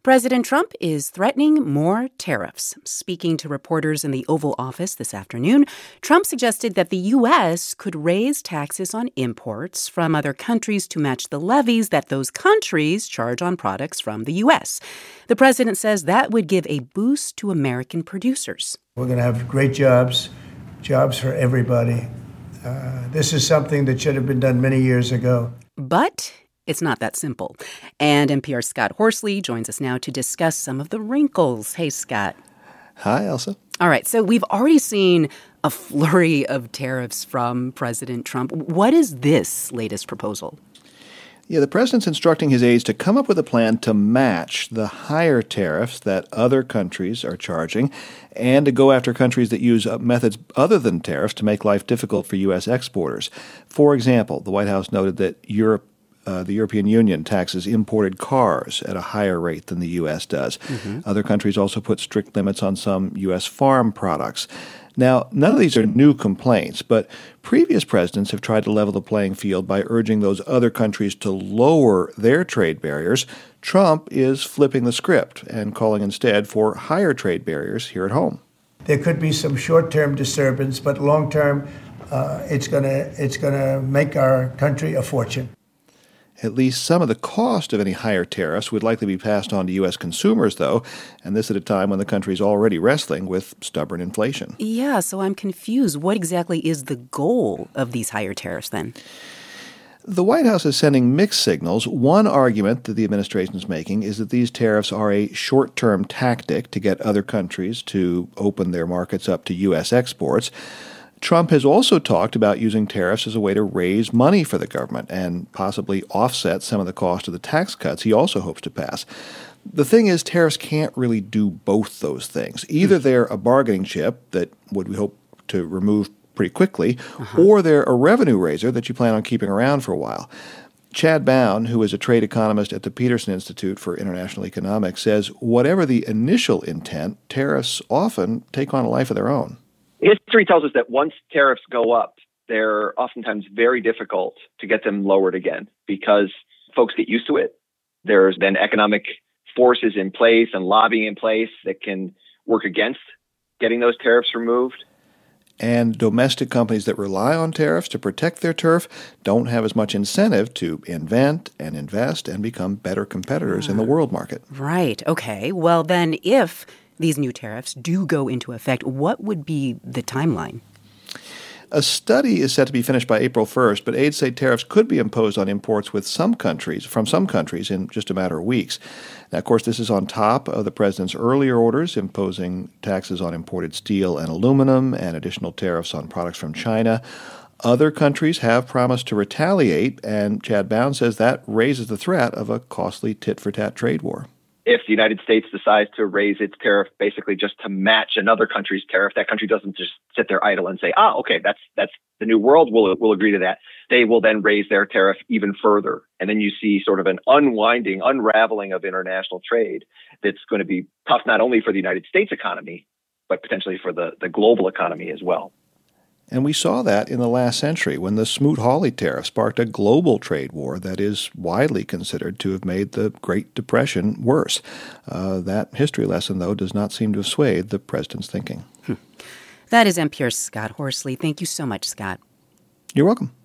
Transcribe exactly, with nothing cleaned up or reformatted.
President Trump is threatening more tariffs. Speaking to reporters in the Oval Office this afternoon, Trump suggested that the U S could raise taxes on imports from other countries to match the levies that those countries charge on products from the U S. The president says that would give a boost to American producers. We're going to have great jobs, jobs for everybody. Uh, this is something that should have been done many years ago. But it's not that simple. And N P R's Scott Horsley joins us now to discuss some of the wrinkles. Hey, Scott. Hi, Elsa. All right, so we've already seen a flurry of tariffs from President Trump. What is this latest proposal? Yeah, the president's instructing his aides to come up with a plan to match the higher tariffs that other countries are charging and to go after countries that use methods other than tariffs to make life difficult for U S exporters. For example, the White House noted that Europe Uh, the European Union taxes imported cars at a higher rate than the U S does. Mm-hmm. Other countries also put strict limits on some U S farm products. Now, none of these are new complaints, but previous presidents have tried to level the playing field by urging those other countries to lower their trade barriers. Trump is flipping the script and calling instead for higher trade barriers here at home. There could be some short-term disturbance, but long-term, uh, it's gonna it's gonna make our country a fortune. At least some of the cost of any higher tariffs would likely be passed on to U S consumers, though, and this at a time when the country is already wrestling with stubborn inflation. Yeah, so I'm confused. What exactly is the goal of these higher tariffs, then? The White House is sending mixed signals. One argument that the administration is making is that these tariffs are a short-term tactic to get other countries to open their markets up to U S exports. Trump has also talked about using tariffs as a way to raise money for the government and possibly offset some of the cost of the tax cuts he also hopes to pass. The thing is, tariffs can't really do both those things. Either they're a bargaining chip that would we hope to remove pretty quickly, uh-huh. or they're a revenue raiser that you plan on keeping around for a while. Chad Bown, who is a trade economist at the Peterson Institute for International Economics, says whatever the initial intent, tariffs often take on a life of their own. History tells us that once tariffs go up, they're oftentimes very difficult to get them lowered again because folks get used to it. There's then economic forces in place and lobbying in place that can work against getting those tariffs removed. And domestic companies that rely on tariffs to protect their turf don't have as much incentive to invent and invest and become better competitors uh, in the world market. Right. Okay. Well, then if these new tariffs do go into effect, what would be the timeline? A study is set to be finished by April first, but aides say tariffs could be imposed on imports with some countries, from some countries in just a matter of weeks. Now, of course, this is on top of the president's earlier orders imposing taxes on imported steel and aluminum and additional tariffs on products from China. Other countries have promised to retaliate, and Chad Bown says that raises the threat of a costly tit-for-tat trade war. If the United States decides to raise its tariff basically just to match another country's tariff, that country doesn't just sit there idle and say, ah, okay, that's that's the new world, we'll, we'll agree to that. They will then raise their tariff even further. And then you see sort of an unwinding, unraveling of international trade that's going to be tough not only for the United States economy, but potentially for the, the global economy as well. And we saw that in the last century when the Smoot-Hawley tariff sparked a global trade war that is widely considered to have made the Great Depression worse. Uh, that history lesson, though, does not seem to have swayed the president's thinking. Hmm. That is N P R's Scott Horsley. Thank you so much, Scott. You're welcome.